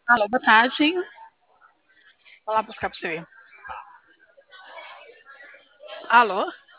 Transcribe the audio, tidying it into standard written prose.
Alô, boa tarde. Vou lá buscar pra você ver. Alô?